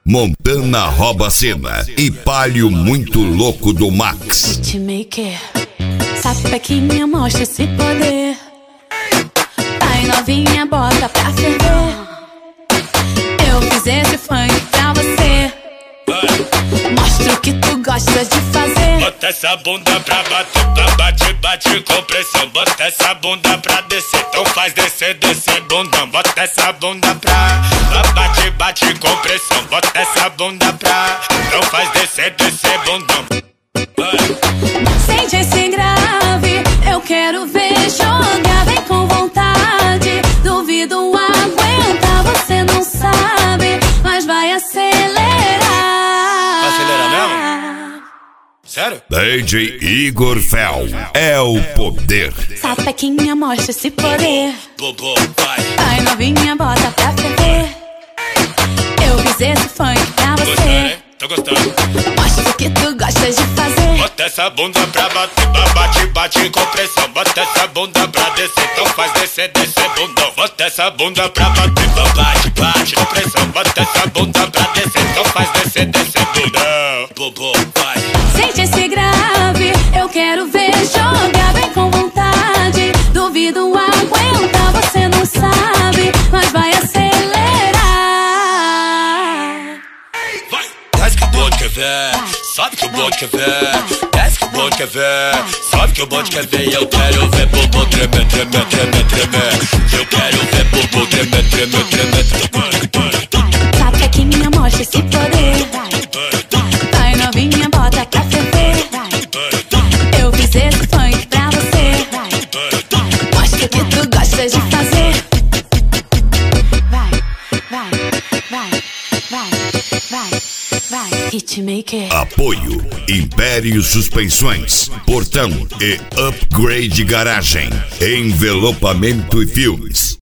Montana rouba a cena e Palio muito louco do Max. Hitmaker, sapequinha mostra esse poder. Vai novinha, bota pra ferver. Eu fiz esse funk pra você. Mostra o que tu gostas de fazer. Bota essa bunda pra bater, bate com pressão. Bota essa bunda pra descer, então faz descer bundão. Bota essa bunda pra bate com pressão. Bota essa bunda pra, então faz descer bundão. Sente esse grave, eu quero ver jogar. Vem com vontade, duvido aguentar. Você não sabe, mas vai acelerar. Acelerar mesmo? Sério? DJ Igor Fel é o poder. Sapequinha mostra esse poder. Bobo, vai. Vai novinha, bota pra ferver. Eu fiz esse funk pra Gostando, você. hein? Tô gostando. Mostra o que tu gostas de fazer. Bota essa bunda pra bater, bate com pressão. Bota essa bunda pra descer, então faz descer bundão. Bota essa bunda pra bater, bate com pressão. Bota essa bunda pra descer, então faz descer bundão. Bobo, vai. Sente esse grave, eu quero ver jogar. Vem com vontade, duvido aguentar. Você não sabe, mas vai acelerar. Vai. Desce que o bonde quer ver, sobe que o bonde quer ver. Desce que o bonde quer ver, sobe que o bonde quer ver. Eu quero ver bobo tremer, tremer, tremer, tremer. Eu quero ver bobo tremer, tremer, tremer. Sapequinha mostra esse poder. Vai novinha, bota pra ferver. Eu fiz esse funk pra você. Mostra o que tu gostas de fazer. Vai, Hitmaker. Apoio Império Suspensões, Portão e Upgrade Garagem, Envelopamento e Filmes.